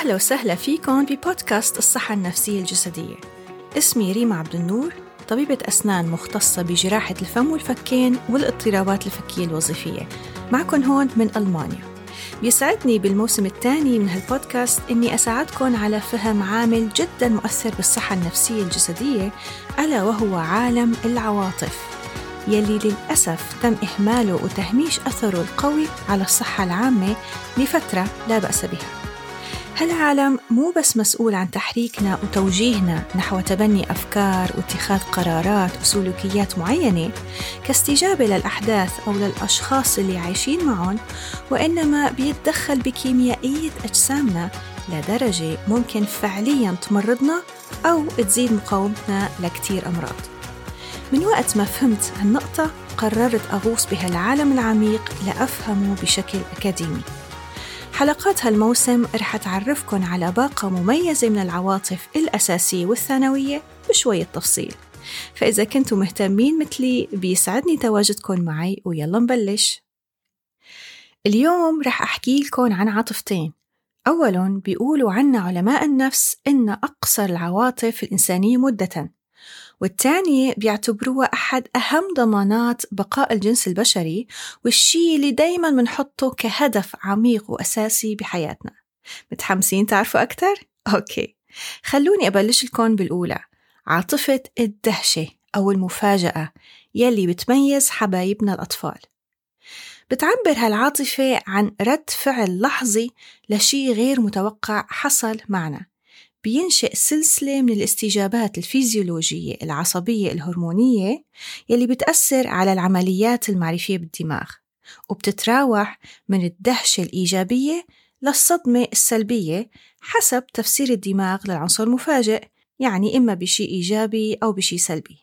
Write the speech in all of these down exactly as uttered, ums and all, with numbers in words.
أهلا وسهلا فيكم ببودكاست الصحة النفسية الجسدية. اسمي ريما عبد النور، طبيبة أسنان مختصة بجراحة الفم والفكين والاضطرابات الفكية الوظيفية، معكم هون من ألمانيا. بيسعدني بالموسم الثاني من هالبودكاست إني أساعدكم على فهم عامل جدا مؤثر بالصحة النفسية الجسدية، ألا وهو عالم العواطف، يلي للأسف تم إهماله وتهميش أثره القوي على الصحة العامة لفترة لا بأس بها. هالعالم مو بس مسؤول عن تحريكنا وتوجيهنا نحو تبني أفكار واتخاذ قرارات وسلوكيات معينة كاستجابة للأحداث أو للأشخاص اللي عايشين معهم، وإنما بيتدخل بكيميائية أجسامنا لدرجة ممكن فعلياً تمرضنا أو تزيد مقاومتنا لكتير أمراض. من وقت ما فهمت هالنقطة قررت أغوص بهالعالم العميق لأفهمه بشكل أكاديمي. حلقات هالموسم رح تعرفكن على باقة مميزة من العواطف الأساسية والثانوية بشوية تفصيل، فإذا كنتم مهتمين مثلي بيسعدني تواجدكم معي، ويلا نبلش. اليوم رح أحكي لكم عن عاطفتين. أولاً بيقولوا عنا علماء النفس إن أقصر العواطف الإنسانية مدة، والثانية بيعتبروها أحد أهم ضمانات بقاء الجنس البشري، والشيء اللي دايماً منحطه كهدف عميق وأساسي بحياتنا. متحمسين تعرفوا أكتر؟ أوكي، خلوني أبلش لكم بالأولى، عاطفة الدهشة أو المفاجأة يلي بتميز حبايبنا الأطفال. بتعبر هالعاطفة عن رد فعل لحظي لشيء غير متوقع حصل معنا، بينشئ سلسلة من الاستجابات الفيزيولوجية العصبية الهرمونية يلي بتأثر على العمليات المعرفية بالدماغ، وبتتراوح من الدهشة الإيجابية للصدمة السلبية حسب تفسير الدماغ للعنصر المفاجئ، يعني إما بشيء إيجابي أو بشيء سلبي.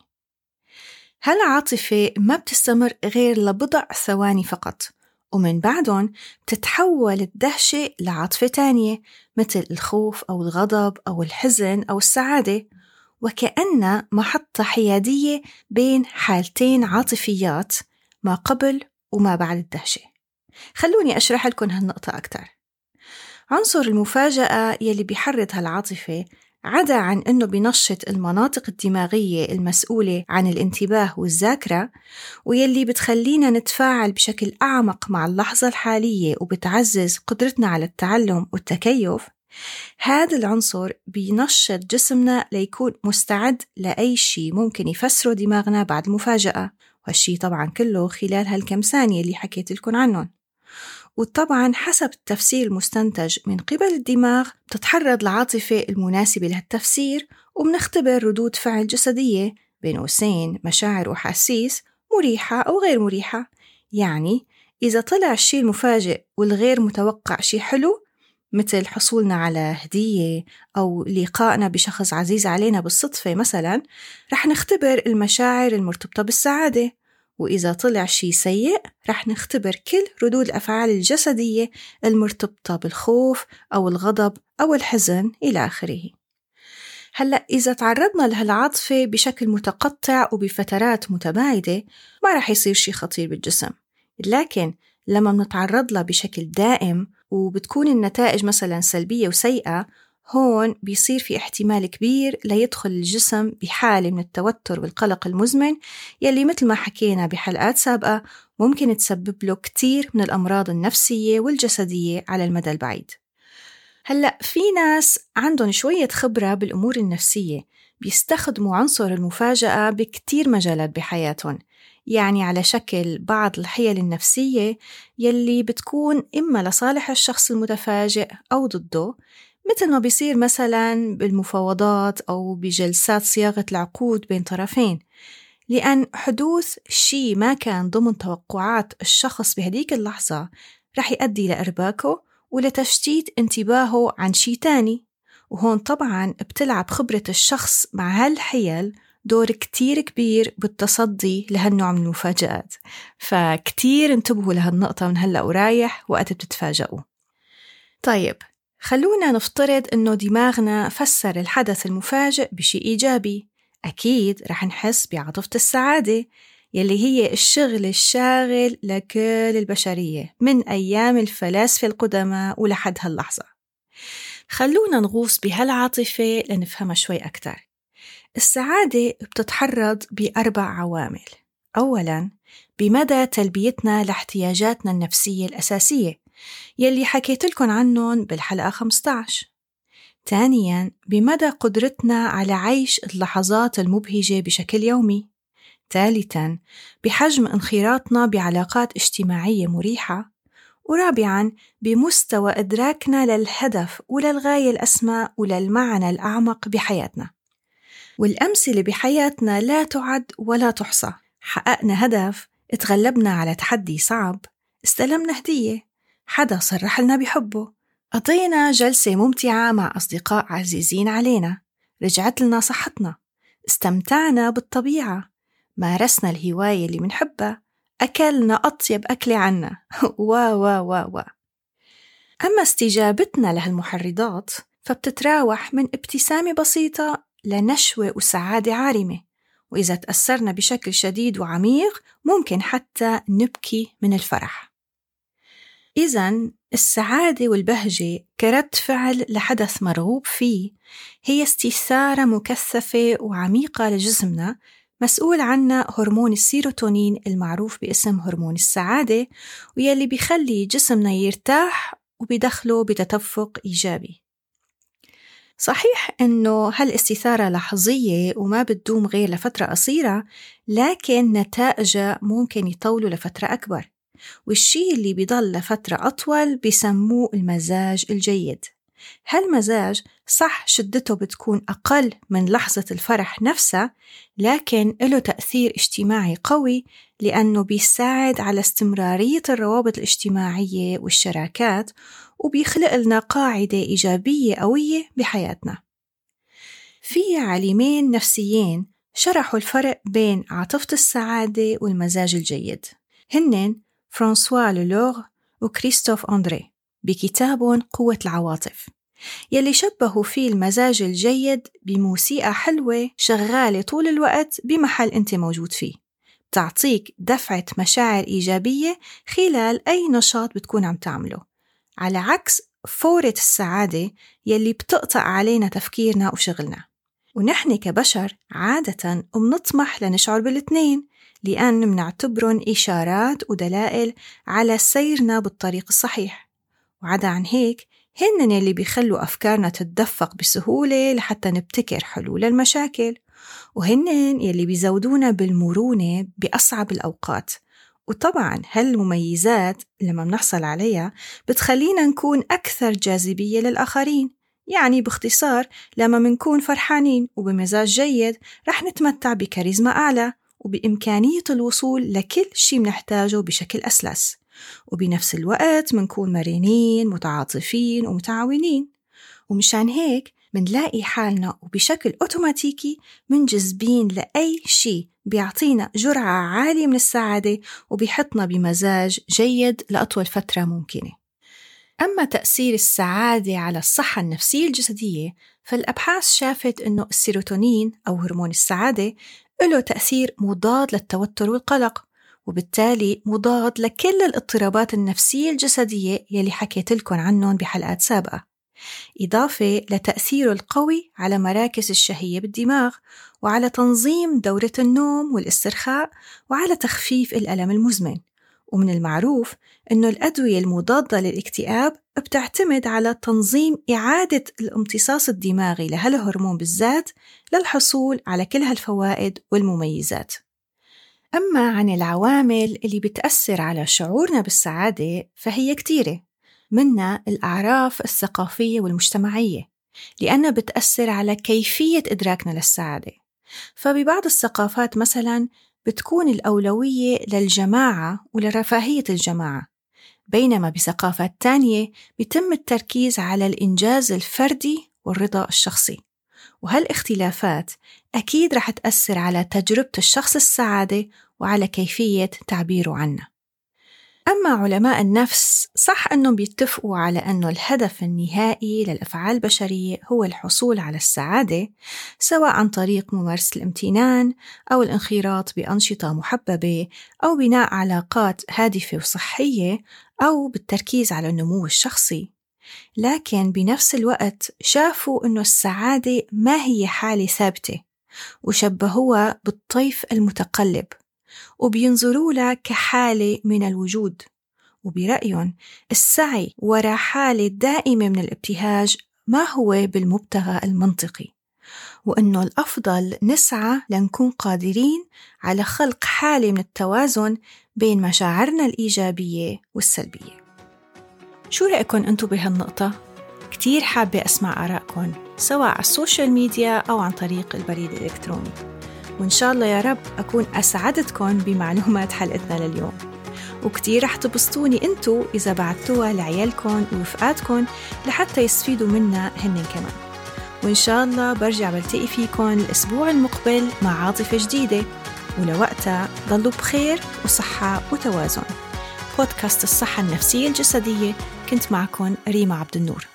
هالعاطفة ما بتستمر غير لبضع ثواني فقط، ومن بعدهم تتحول الدهشة لعاطفة تانية مثل الخوف أو الغضب أو الحزن أو السعادة، وكأنها محطة حيادية بين حالتين عاطفيات ما قبل وما بعد الدهشة. خلوني أشرح لكم هالنقطة أكتر. عنصر المفاجأة يلي بيحرك هالعاطفة عدا عن أنه بينشط المناطق الدماغية المسؤولة عن الانتباه والذاكرة، ويلي بتخلينا نتفاعل بشكل أعمق مع اللحظة الحالية وبتعزز قدرتنا على التعلم والتكيف. هذا العنصر بينشط جسمنا ليكون مستعد لأي شيء ممكن يفسره دماغنا بعد المفاجأة، وهالشي طبعا كله خلال هالكم ثانية اللي حكيت لكم عنهم. وطبعا حسب التفسير المستنتج من قبل الدماغ بتتحرض العاطفة المناسبة لهالتفسير، وبنختبر ردود فعل جسدية بين قوسين مشاعر وحاسيس مريحة أو غير مريحة. يعني إذا طلع الشيء المفاجئ والغير متوقع شيء حلو مثل حصولنا على هدية أو لقائنا بشخص عزيز علينا بالصدفة مثلا، رح نختبر المشاعر المرتبطة بالسعادة. وإذا طلع شيء سيء رح نختبر كل ردود الأفعال الجسدية المرتبطة بالخوف أو الغضب أو الحزن إلى آخره. هلأ إذا تعرضنا لهالعاطفة بشكل متقطع وبفترات متباعدة ما رح يصير شيء خطير بالجسم، لكن لما بنتعرض لها بشكل دائم وبتكون النتائج مثلا سلبية وسيئة، هون بيصير في احتمال كبير ليدخل الجسم بحالة من التوتر والقلق المزمن، يلي مثل ما حكينا بحلقات سابقة ممكن تسبب له كتير من الأمراض النفسية والجسدية على المدى البعيد. هلأ في ناس عندهم شوية خبرة بالأمور النفسية بيستخدموا عنصر المفاجأة بكتير مجالات بحياتهم، يعني على شكل بعض الحيل النفسية يلي بتكون إما لصالح الشخص المتفاجئ أو ضده، مثل ما بيصير مثلا بالمفاوضات أو بجلسات صياغة العقود بين طرفين، لأن حدوث شيء ما كان ضمن توقعات الشخص بهديك اللحظة رح يؤدي لإرباكه ولتشتيت انتباهه عن شيء تاني. وهون طبعا بتلعب خبرة الشخص مع هالحيل دور كتير كبير بالتصدي لهالنوع من المفاجآت، فكتير انتبهوا لهالنقطة من هلأ ورايح وقت بتتفاجئوا. طيب خلونا نفترض إنه دماغنا فسر الحدث المفاجئ بشيء إيجابي، أكيد رح نحس بعاطفة السعادة يلي هي الشغل الشاغل لكل البشرية من أيام الفلاسفة القدماء ولحد هاللحظة. خلونا نغوص بهالعاطفة لنفهمها شوي أكتر. السعادة بتتحرض بأربع عوامل. أولاً، بمدى تلبيتنا لاحتياجاتنا النفسية الأساسية يلي حكيت لكم عنهم بالحلقة خمسة عشر. ثانياً، بمدى قدرتنا على عيش اللحظات المبهجة بشكل يومي. ثالثاً، بحجم انخراطنا بعلاقات اجتماعية مريحة. ورابعاً، بمستوى إدراكنا للهدف وللغاية الأسمى وللمعنى الأعمق بحياتنا. والأمثلة بحياتنا لا تعد ولا تحصى. حققنا هدف، اتغلبنا على تحدي صعب، استلمنا هدية، حدا صرح لنا بحبه، قضينا جلسة ممتعة مع أصدقاء عزيزين علينا، رجعت لنا صحتنا، استمتعنا بالطبيعة، مارسنا الهواية اللي منحبها، أكلنا أطيب أكل عنا و و و و أما استجابتنا لهالمحرضات فبتتراوح من ابتسامة بسيطة لنشوة وسعادة عارمة، وإذا تأثرنا بشكل شديد وعميق ممكن حتى نبكي من الفرح. إذن السعادة والبهجة كرد فعل لحدث مرغوب فيه هي استثارة مكثفة وعميقة لجسمنا، مسؤول عنها هرمون السيروتونين المعروف باسم هرمون السعادة، ويلي بيخلي جسمنا يرتاح وبيدخله بتدفق إيجابي. صحيح إنه هالاستثارة لحظية وما بتدوم غير لفترة قصيرة، لكن نتائجها ممكن يطولوا لفترة أكبر، والشيء اللي بيضل لفترة أطول بيسموه المزاج الجيد. هالمزاج صح شدته بتكون أقل من لحظة الفرح نفسها، لكن له تأثير اجتماعي قوي لأنه بيساعد على استمرارية الروابط الاجتماعية والشراكات، وبيخلق لنا قاعدة إيجابية قوية بحياتنا. في عالمين نفسيين شرحوا الفرق بين عاطفة السعادة والمزاج الجيد، هنن فرانسوا لولور وكريستوف أندري بكتابهم قوة العواطف، يلي شبهوا فيه المزاج الجيد بموسيقى حلوة شغالة طول الوقت بمحل أنت موجود فيه، تعطيك دفعة مشاعر إيجابية خلال أي نشاط بتكون عم تعمله، على عكس فورة السعادة يلي بتقطع علينا تفكيرنا وشغلنا. ونحن كبشر عادة بنطمح لنشعر بالاثنين، لأن منعتبرن إشارات ودلائل على سيرنا بالطريق الصحيح. وعدا عن هيك هن اللي بيخلوا أفكارنا تتدفق بسهولة لحتى نبتكر حلول المشاكل، وهن اللي بيزودونا بالمرونة بأصعب الأوقات. وطبعاً هالمميزات لما بنحصل عليها بتخلينا نكون أكثر جاذبية للآخرين. يعني باختصار، لما منكون فرحانين وبمزاج جيد رح نتمتع بكاريزما أعلى وبإمكانية الوصول لكل شيء منحتاجه بشكل أسلس، وبنفس الوقت منكون مرنين متعاطفين ومتعاونين. ومشان هيك منلاقي حالنا وبشكل أوتوماتيكي منجذبين لأي شيء بيعطينا جرعة عالية من السعادة وبيحطنا بمزاج جيد لأطول فترة ممكنة. أما تأثير السعادة على الصحة النفسية الجسدية، فالأبحاث شافت أنه السيروتونين أو هرمون السعادة له تأثير مضاد للتوتر والقلق، وبالتالي مضاد لكل الاضطرابات النفسية الجسدية يلي حكيت لكم عنهم بحلقات سابقة، إضافة لتأثيره القوي على مراكز الشهية بالدماغ وعلى تنظيم دورة النوم والاسترخاء وعلى تخفيف الألم المزمن. ومن المعروف أنه الأدوية المضادة للاكتئاب بتعتمد على تنظيم إعادة الامتصاص الدماغي لهالهرمون بالذات للحصول على كل هالفوائد والمميزات. أما عن العوامل اللي بتأثر على شعورنا بالسعادة فهي كتيرة، منها الأعراف الثقافية والمجتمعية لأنها بتأثر على كيفية إدراكنا للسعادة. فببعض الثقافات مثلاً بتكون الأولوية للجماعة ولرفاهية الجماعة، بينما بثقافات تانية بيتم التركيز على الإنجاز الفردي والرضا الشخصي. وهالاختلافات أكيد رح تأثر على تجربة الشخص السعادة وعلى كيفية تعبيره عنها. أما علماء النفس صح أنهم بيتفقوا على أنه الهدف النهائي للأفعال البشرية هو الحصول على السعادة، سواء عن طريق ممارسة الامتنان أو الانخراط بأنشطة محببة أو بناء علاقات هادفة وصحية أو بالتركيز على النمو الشخصي. لكن بنفس الوقت شافوا إنه السعادة ما هي حالة ثابتة، وشبهوها بالطيف المتقلب، وبينظروا لها كحالة من الوجود. وبرأيهم السعي وراء حالة دائمة من الابتهاج ما هو بالمبتغى المنطقي، وأنه الأفضل نسعى لنكون قادرين على خلق حالة من التوازن بين مشاعرنا الإيجابية والسلبية. شو رأيكم أنتوا بهالنقطة؟ كتير حابة أسمع آرائكم سواء على السوشيال ميديا أو عن طريق البريد الإلكتروني، وإن شاء الله يا رب أكون أسعدتكم بمعلومات حلقتنا لليوم. وكتير رح تبسطوني أنتوا إذا بعتوها لعيالكم ورفقاتكم لحتى يستفيدوا منها هن كمان. وإن شاء الله برجع بلتقي فيكم الأسبوع المقبل مع عاطفة جديدة، ولوقتها ضلوا بخير وصحة وتوازن. بودكاست الصحة النفسية الجسدية، كنت معكم ريما عبد النور.